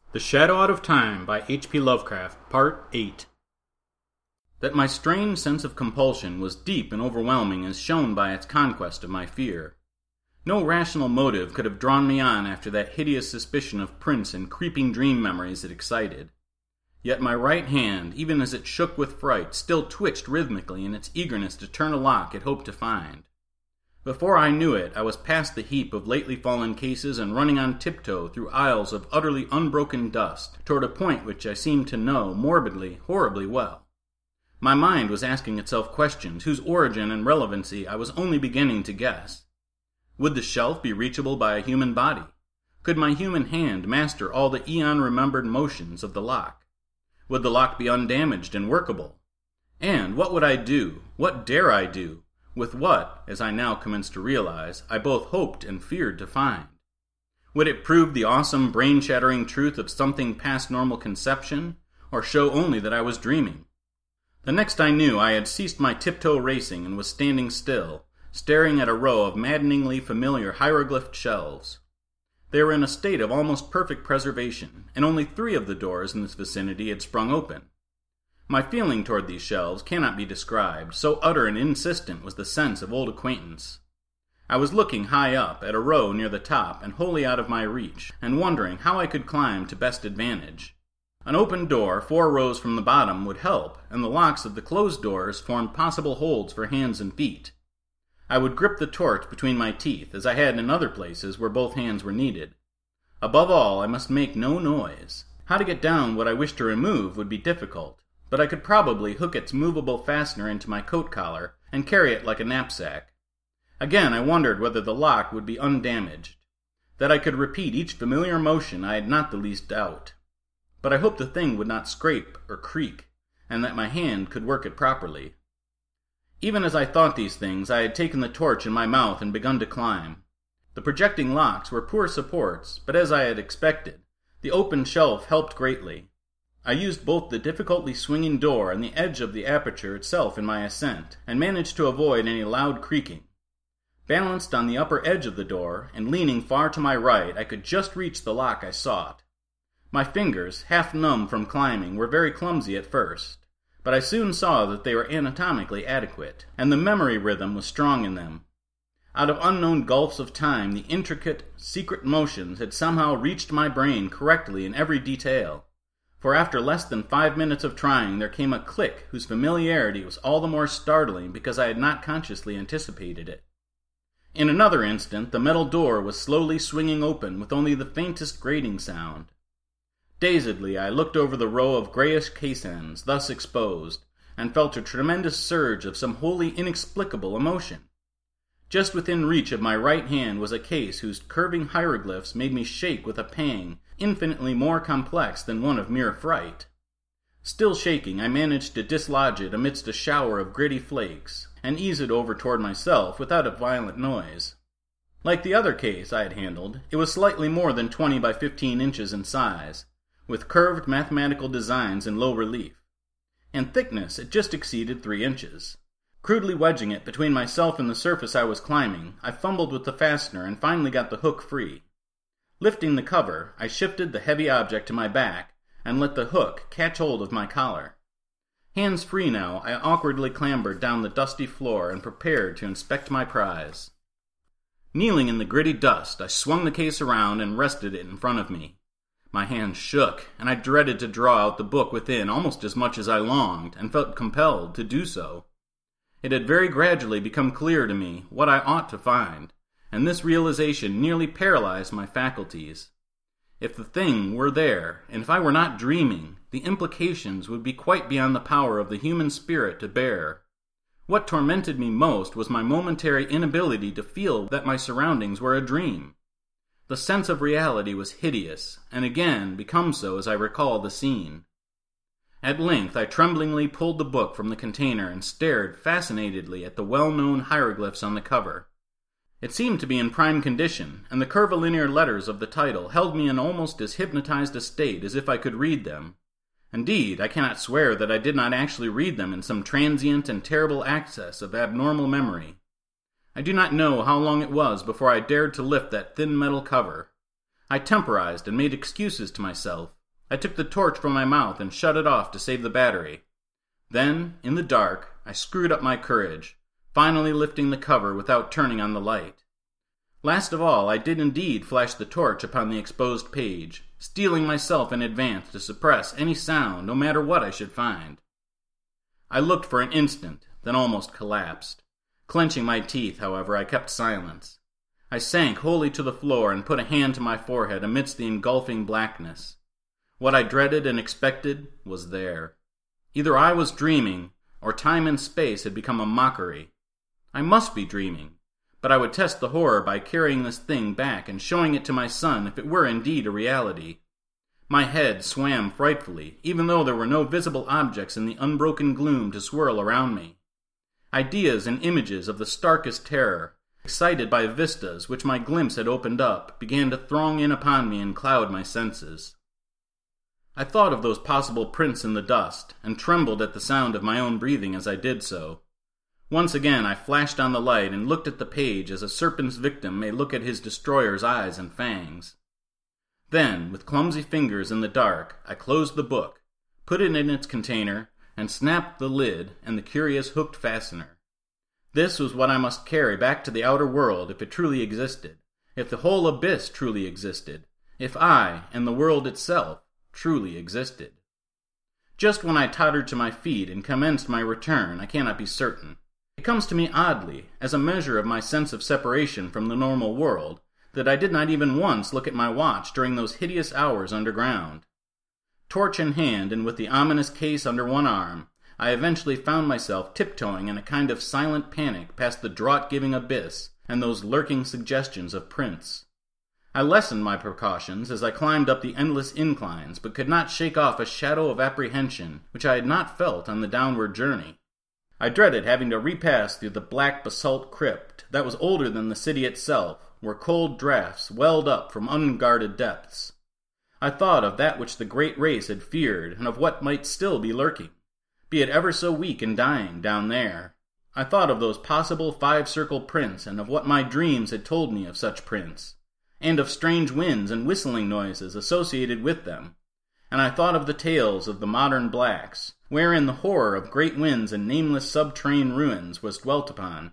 The Shadow Out of Time by H.P. Lovecraft, Part 8. That my strange sense of compulsion was deep and overwhelming is shown by its conquest of my fear. No rational motive could have drawn me on after that hideous suspicion of prints and creeping dream memories it excited. Yet my right hand, even as it shook with fright, still twitched rhythmically in its eagerness to turn a lock it hoped to find. Before I knew it, I was past the heap of lately fallen cases and running on tiptoe through aisles of utterly unbroken dust toward a point which I seemed to know morbidly, horribly well. My mind was asking itself questions whose origin and relevancy I was only beginning to guess. Would the shelf be reachable by a human body? Could my human hand master all the eon-remembered motions of the lock? Would the lock be undamaged and workable? And what would I do? What dare I do? With what, as I now commenced to realize, I both hoped and feared to find? Would it prove the awesome, brain-shattering truth of something past normal conception, or show only that I was dreaming? The next I knew, I had ceased my tiptoe racing and was standing still, staring at a row of maddeningly familiar hieroglyphed shelves. They were in a state of almost perfect preservation, and only 3 of the doors in this vicinity had sprung open. My feeling toward these shelves cannot be described, so utter and insistent was the sense of old acquaintance. I was looking high up, at a row near the top and wholly out of my reach, and wondering how I could climb to best advantage. An open door 4 rows from the bottom would help, and the locks of the closed doors formed possible holds for hands and feet. I would grip the torch between my teeth, as I had in other places where both hands were needed. Above all, I must make no noise. How to get down what I wished to remove would be difficult, but I could probably hook its movable fastener into my coat collar and carry it like a knapsack. Again, I wondered whether the lock would be undamaged. That I could repeat each familiar motion I had not the least doubt. But I hoped the thing would not scrape or creak, and that my hand could work it properly. Even as I thought these things, I had taken the torch in my mouth and begun to climb. The projecting locks were poor supports, but as I had expected, the open shelf helped greatly. I used both the difficultly swinging door and the edge of the aperture itself in my ascent, and managed to avoid any loud creaking. Balanced on the upper edge of the door, and leaning far to my right, I could just reach the lock I sought. My fingers, half numb from climbing, were very clumsy at first, but I soon saw that they were anatomically adequate, and the memory rhythm was strong in them. Out of unknown gulfs of time, the intricate, secret motions had somehow reached my brain correctly in every detail. For after less than 5 minutes of trying, there came a click whose familiarity was all the more startling because I had not consciously anticipated it. In another instant, the metal door was slowly swinging open with only the faintest grating sound. Dazedly, I looked over the row of grayish case ends, thus exposed, and felt a tremendous surge of some wholly inexplicable emotion. Just within reach of my right hand was a case whose curving hieroglyphs made me shake with a pang infinitely more complex than one of mere fright. Still shaking, I managed to dislodge it amidst a shower of gritty flakes, and ease it over toward myself without a violent noise. Like the other case I had handled, it was slightly more than 20 by 15 inches in size, with curved mathematical designs in low relief. In thickness, it just exceeded 3 inches. Crudely wedging it between myself and the surface I was climbing, I fumbled with the fastener and finally got the hook free. Lifting the cover, I shifted the heavy object to my back and let the hook catch hold of my collar. Hands free now, I awkwardly clambered down the dusty floor and prepared to inspect my prize. Kneeling in the gritty dust, I swung the case around and rested it in front of me. My hands shook, and I dreaded to draw out the book within almost as much as I longed, and felt compelled to do so. It had very gradually become clear to me what I ought to find, and this realization nearly paralyzed my faculties. If the thing were there, and if I were not dreaming, the implications would be quite beyond the power of the human spirit to bear. What tormented me most was my momentary inability to feel that my surroundings were a dream. The sense of reality was hideous, and again become so as I recalled the scene. At length I tremblingly pulled the book from the container and stared fascinatedly at the well-known hieroglyphs on the cover. It seemed to be in prime condition, and the curvilinear letters of the title held me in almost as hypnotized a state as if I could read them. Indeed, I cannot swear that I did not actually read them in some transient and terrible access of abnormal memory. I do not know how long it was before I dared to lift that thin metal cover. I temporized and made excuses to myself, I took the torch from my mouth and shut it off to save the battery. Then, in the dark, I screwed up my courage, finally lifting the cover without turning on the light. Last of all, I did indeed flash the torch upon the exposed page, steeling myself in advance to suppress any sound, no matter what I should find. I looked for an instant, then almost collapsed. Clenching my teeth, however, I kept silence. I sank wholly to the floor and put a hand to my forehead amidst the engulfing blackness. What I dreaded and expected was there. Either I was dreaming, or time and space had become a mockery. I must be dreaming, but I would test the horror by carrying this thing back and showing it to my son if it were indeed a reality. My head swam frightfully, even though there were no visible objects in the unbroken gloom to swirl around me. Ideas and images of the starkest terror, excited by vistas which my glimpse had opened up, began to throng in upon me and cloud my senses. I thought of those possible prints in the dust, and trembled at the sound of my own breathing as I did so. Once again I flashed on the light and looked at the page as a serpent's victim may look at his destroyer's eyes and fangs. Then, with clumsy fingers in the dark, I closed the book, put it in its container, and snapped the lid and the curious hooked fastener. This was what I must carry back to the outer world if it truly existed, if the whole abyss truly existed, if I, and the world itself, truly existed. Just when I tottered to my feet and commenced my return, I cannot be certain. It comes to me oddly, as a measure of my sense of separation from the normal world, that I did not even once look at my watch during those hideous hours underground. Torch in hand and with the ominous case under one arm, I eventually found myself tiptoeing in a kind of silent panic past the draught-giving abyss and those lurking suggestions of prints. I lessened my precautions as I climbed up the endless inclines, but could not shake off a shadow of apprehension which I had not felt on the downward journey. I dreaded having to repass through the black basalt crypt that was older than the city itself, where cold draughts welled up from unguarded depths. I thought of that which the great race had feared, and of what might still be lurking, be it ever so weak and dying, down there. I thought of those possible 5-circle prints, and of what my dreams had told me of such prints, and of strange winds and whistling noises associated with them. And I thought of the tales of the modern blacks, wherein the horror of great winds and nameless subterranean ruins was dwelt upon.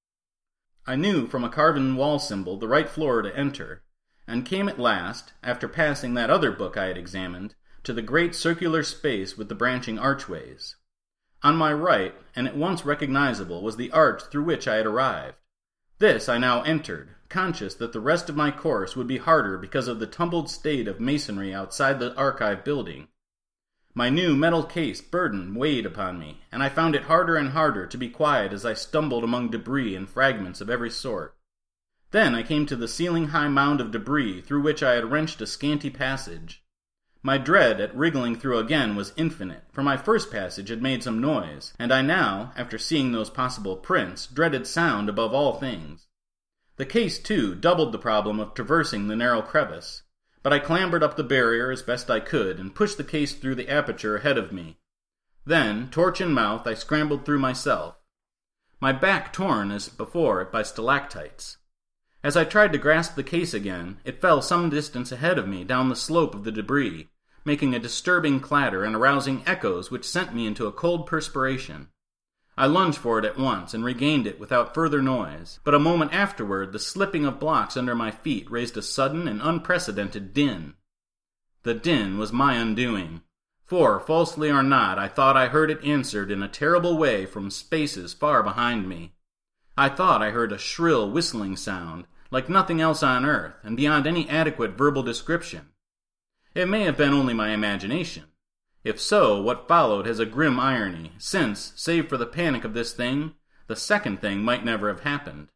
I knew from a carven wall symbol the right floor to enter, and came at last, after passing that other book I had examined, to the great circular space with the branching archways. On my right, and at once recognizable, was the arch through which I had arrived. This I now entered, conscious that the rest of my course would be harder because of the tumbled state of masonry outside the archive building. My new metal case burden weighed upon me, and I found it harder and harder to be quiet as I stumbled among debris and fragments of every sort. Then I came to the ceiling-high mound of debris through which I had wrenched a scanty passage. My dread at wriggling through again was infinite, for my first passage had made some noise, and I now, after seeing those possible prints, dreaded sound above all things. The case, too, doubled the problem of traversing the narrow crevice, but I clambered up the barrier as best I could and pushed the case through the aperture ahead of me. Then, torch in mouth, I scrambled through myself, my back torn as before by stalactites. As I tried to grasp the case again, it fell some distance ahead of me down the slope of the debris, making a disturbing clatter and arousing echoes which sent me into a cold perspiration. I lunged for it at once and regained it without further noise, but a moment afterward the slipping of blocks under my feet raised a sudden and unprecedented din. The din was my undoing, for, falsely or not, I thought I heard it answered in a terrible way from spaces far behind me. I thought I heard a shrill whistling sound, like nothing else on earth, and beyond any adequate verbal description. It may have been only my imagination. If so, what followed has a grim irony, since, save for the panic of this thing, the second thing might never have happened.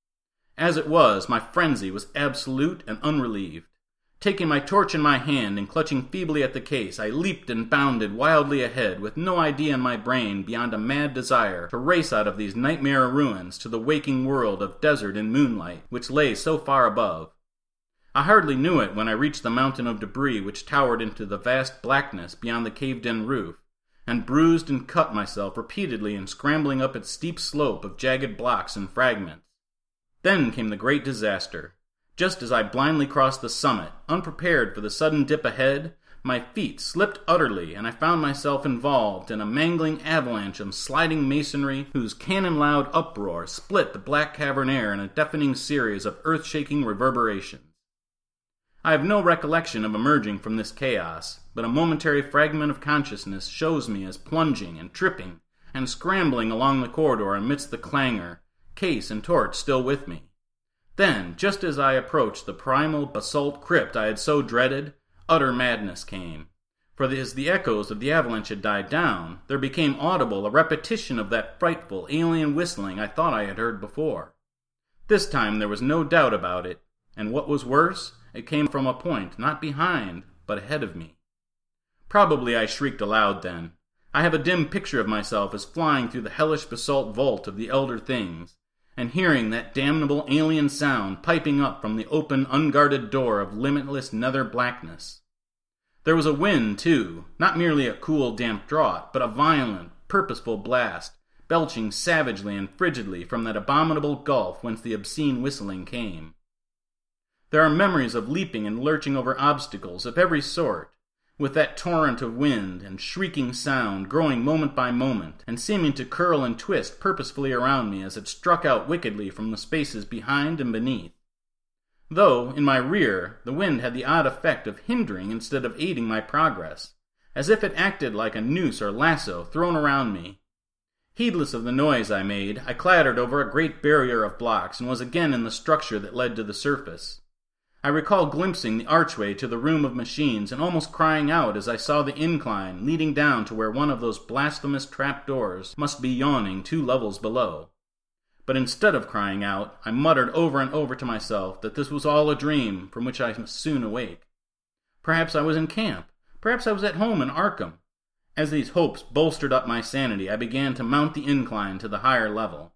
As it was, my frenzy was absolute and unrelieved. Taking my torch in my hand and clutching feebly at the case, I leaped and bounded wildly ahead with no idea in my brain beyond a mad desire to race out of these nightmare ruins to the waking world of desert and moonlight which lay so far above. I hardly knew it when I reached the mountain of debris which towered into the vast blackness beyond the caved-in roof, and bruised and cut myself repeatedly in scrambling up its steep slope of jagged blocks and fragments. Then came the great disaster. Just as I blindly crossed the summit, unprepared for the sudden dip ahead, My feet slipped utterly, and I found myself involved in a mangling avalanche of sliding masonry whose cannon-loud uproar split the black cavern air in a deafening series of earth-shaking reverberations. I have no recollection of emerging from this chaos, but a momentary fragment of consciousness shows me as plunging and tripping and scrambling along the corridor amidst the clangor, case and torch still with me. Then, just as I approached the primal basalt crypt I had so dreaded, utter madness came. For as the echoes of the avalanche had died down, there became audible a repetition of that frightful alien whistling I thought I had heard before. This time there was no doubt about it, and what was worse, it came from a point not behind, but ahead of me. Probably I shrieked aloud then. I have a dim picture of myself as flying through the hellish basalt vault of the Elder Things, and hearing that damnable alien sound piping up from the open, unguarded door of limitless nether blackness. There was a wind, too, not merely a cool, damp draught, but a violent, purposeful blast, belching savagely and frigidly from that abominable gulf whence the obscene whistling came. There are memories of leaping and lurching over obstacles of every sort, with that torrent of wind and shrieking sound growing moment by moment, and seeming to curl and twist purposefully around me as it struck out wickedly from the spaces behind and beneath. Though, in my rear, the wind had the odd effect of hindering instead of aiding my progress, as if it acted like a noose or lasso thrown around me. Heedless of the noise I made, I clattered over a great barrier of blocks and was again in the structure that led to the surface. I recall glimpsing the archway to the room of machines and almost crying out as I saw the incline leading down to where one of those blasphemous trapdoors must be yawning 2 levels below. But instead of crying out, I muttered over and over to myself that this was all a dream from which I must soon awake. Perhaps I was in camp. Perhaps I was at home in Arkham. As these hopes bolstered up my sanity, I began to mount the incline to the higher level.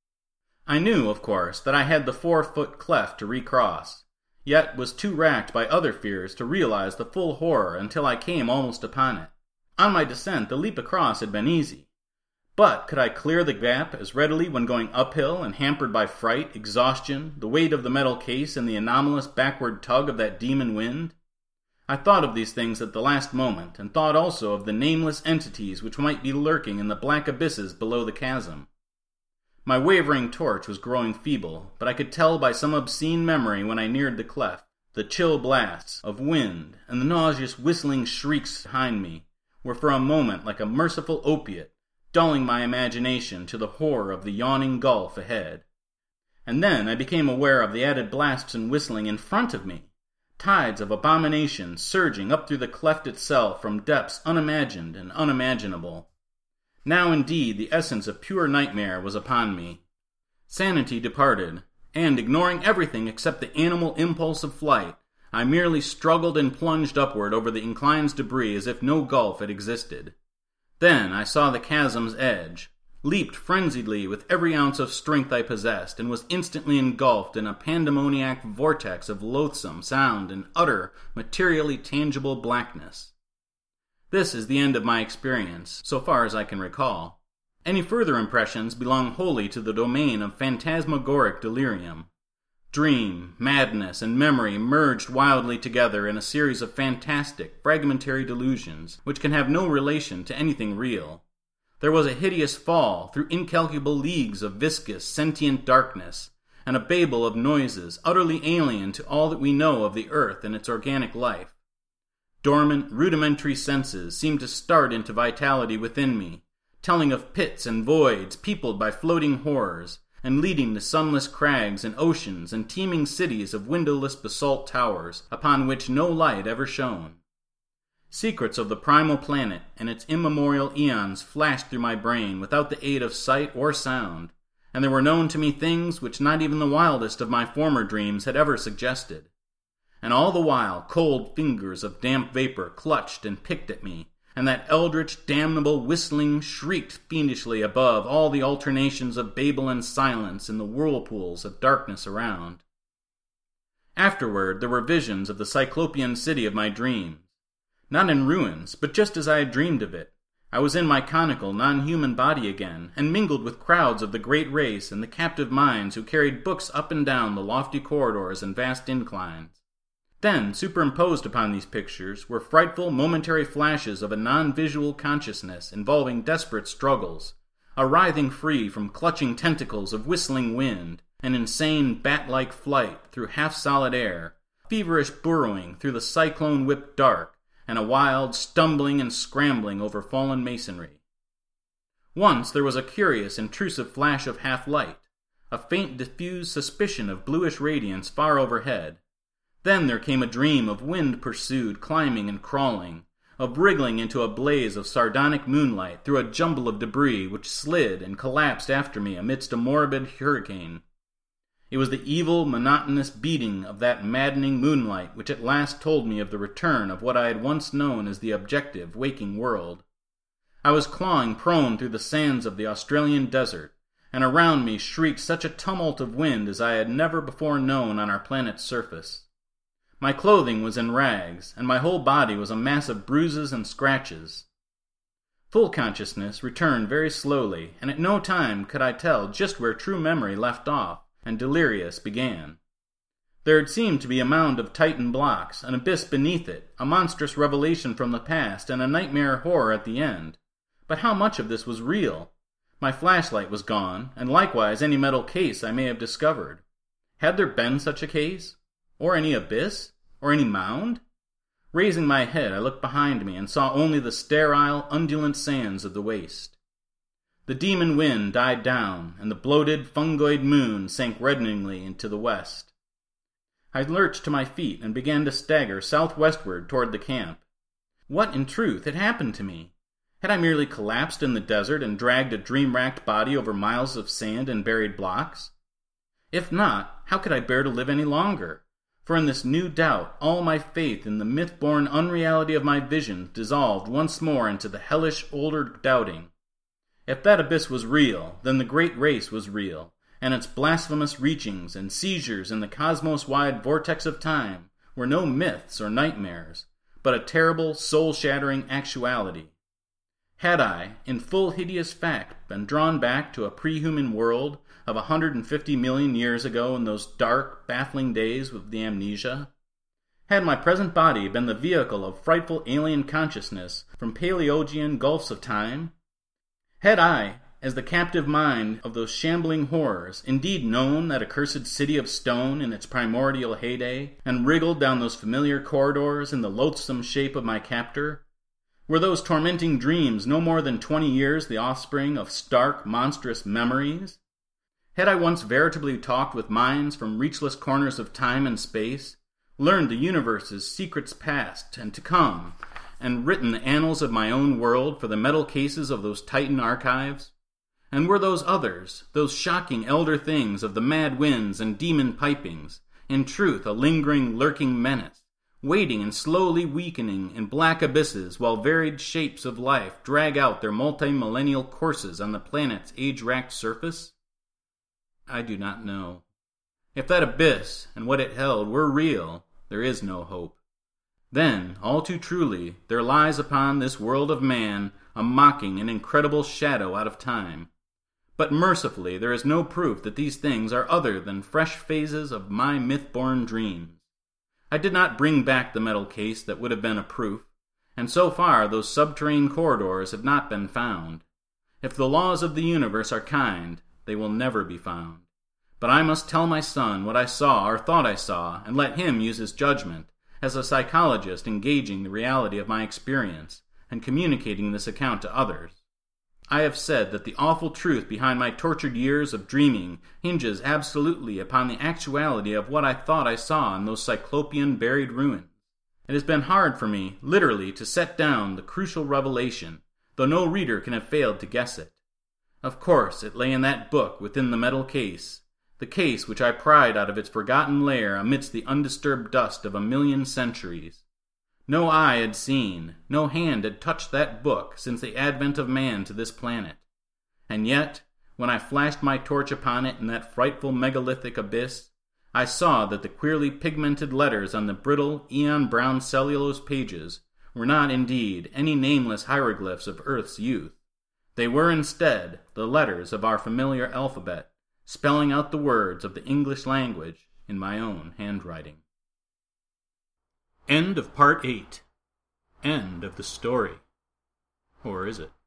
I knew, of course, that I had the 4-foot cleft to recross, yet was too racked by other fears to realize the full horror until I came almost upon it. On my descent, the leap across had been easy. But could I clear the gap as readily when going uphill and hampered by fright, exhaustion, the weight of the metal case, and the anomalous backward tug of that demon wind? I thought of these things at the last moment, and thought also of the nameless entities which might be lurking in the black abysses below the chasm. My wavering torch was growing feeble, but I could tell by some obscene memory when I neared the cleft. The chill blasts of wind and the nauseous whistling shrieks behind me were for a moment like a merciful opiate, dulling my imagination to the horror of the yawning gulf ahead. And then I became aware of the added blasts and whistling in front of me, tides of abomination surging up through the cleft itself from depths unimagined and unimaginable. Now indeed the essence of pure nightmare was upon me. Sanity departed, and ignoring everything except the animal impulse of flight, I merely struggled and plunged upward over the incline's debris as if no gulf had existed. Then I saw the chasm's edge, leaped frenziedly with every ounce of strength I possessed, and was instantly engulfed in a pandemoniac vortex of loathsome sound and utter, materially tangible blackness. This is the end of my experience, so far as I can recall. Any further impressions belong wholly to the domain of phantasmagoric delirium. Dream, madness, and memory merged wildly together in a series of fantastic, fragmentary delusions, which can have no relation to anything real. There was a hideous fall through incalculable leagues of viscous, sentient darkness, and a babel of noises utterly alien to all that we know of the earth and its organic life. Dormant, rudimentary senses seemed to start into vitality within me, telling of pits and voids peopled by floating horrors, and leading to sunless crags and oceans and teeming cities of windowless basalt towers upon which no light ever shone. Secrets of the primal planet and its immemorial eons flashed through my brain without the aid of sight or sound, and there were known to me things which not even the wildest of my former dreams had ever suggested. And all the while cold fingers of damp vapor clutched and picked at me, and that eldritch, damnable whistling shrieked fiendishly above all the alternations of babel and silence in the whirlpools of darkness around. Afterward there were visions of the cyclopean city of my dreams. Not in ruins, but just as I had dreamed of it. I was in my conical, non-human body again, and mingled with crowds of the great race and the captive minds who carried books up and down the lofty corridors and vast inclines. Then, superimposed upon these pictures, were frightful momentary flashes of a non-visual consciousness involving desperate struggles, a writhing free from clutching tentacles of whistling wind, an insane bat-like flight through half-solid air, feverish burrowing through the cyclone-whipped dark, and a wild stumbling and scrambling over fallen masonry. Once there was a curious, intrusive flash of half-light, a faint diffused suspicion of bluish radiance far overhead. Then there came a dream of wind-pursued climbing and crawling, of wriggling into a blaze of sardonic moonlight through a jumble of debris which slid and collapsed after me amidst a morbid hurricane. It was the evil, monotonous beating of that maddening moonlight which at last told me of the return of what I had once known as the objective, waking world. I was clawing prone through the sands of the Australian desert, and around me shrieked such a tumult of wind as I had never before known on our planet's surface. My clothing was in rags, and my whole body was a mass of bruises and scratches. Full consciousness returned very slowly, and at no time could I tell just where true memory left off and delirious began. There had seemed to be a mound of Titan blocks, an abyss beneath it, a monstrous revelation from the past, and a nightmare horror at the end. But how much of this was real? My flashlight was gone, and likewise any metal case I may have discovered. Had there been such a case? Or any abyss? Or any mound? Raising my head, I looked behind me and saw only the sterile, undulant sands of the waste. The demon wind died down, and the bloated, fungoid moon sank reddeningly into the west. I lurched to my feet and began to stagger southwestward toward the camp. What, in truth, had happened to me? Had I merely collapsed in the desert and dragged a dream-racked body over miles of sand and buried blocks? If not, how could I bear to live any longer? For in this new doubt, all my faith in the myth-born unreality of my visions dissolved once more into the hellish older doubting. If that abyss was real, then the great race was real, and its blasphemous reachings and seizures in the cosmos-wide vortex of time were no myths or nightmares, but a terrible, soul-shattering actuality. Had I, in full hideous fact, been drawn back to a pre-human world of 150 million years ago in those dark, baffling days with the amnesia? Had my present body been the vehicle of frightful alien consciousness from Paleogean gulfs of time? Had I, as the captive mind of those shambling horrors, indeed known that accursed city of stone in its primordial heyday, and wriggled down those familiar corridors in the loathsome shape of my captor? Were those tormenting dreams no more than 20 years the offspring of stark, monstrous memories? Had I once veritably talked with minds from reachless corners of time and space, learned the universe's secrets past and to come, and written the annals of my own world for the metal cases of those Titan archives? And were those others, those shocking elder things of the mad winds and demon pipings, in truth a lingering, lurking menace, waiting and slowly weakening in black abysses while varied shapes of life drag out their multi-millennial courses on the planet's age-racked surface? I do not know. If that abyss and what it held were real, there is no hope. Then, all too truly, there lies upon this world of man a mocking and incredible shadow out of time. But mercifully, there is no proof that these things are other than fresh phases of my myth-born dreams. I did not bring back the metal case that would have been a proof, and so far those subterranean corridors have not been found. If the laws of the universe are kind, they will never be found. But I must tell my son what I saw or thought I saw, and let him use his judgment, as a psychologist engaging the reality of my experience, and communicating this account to others. I have said that the awful truth behind my tortured years of dreaming hinges absolutely upon the actuality of what I thought I saw in those cyclopean buried ruins. It has been hard for me, literally, to set down the crucial revelation, though no reader can have failed to guess it. Of course, it lay in that book within the metal case, the case which I pried out of its forgotten lair amidst the undisturbed dust of 1,000,000 centuries. No eye had seen, no hand had touched that book since the advent of man to this planet. And yet, when I flashed my torch upon it in that frightful megalithic abyss, I saw that the queerly pigmented letters on the brittle, eon-brown cellulose pages were not indeed any nameless hieroglyphs of Earth's youth. They were instead the letters of our familiar alphabet, spelling out the words of the English language in my own handwriting. End of Part 8. End of the story. Or is it?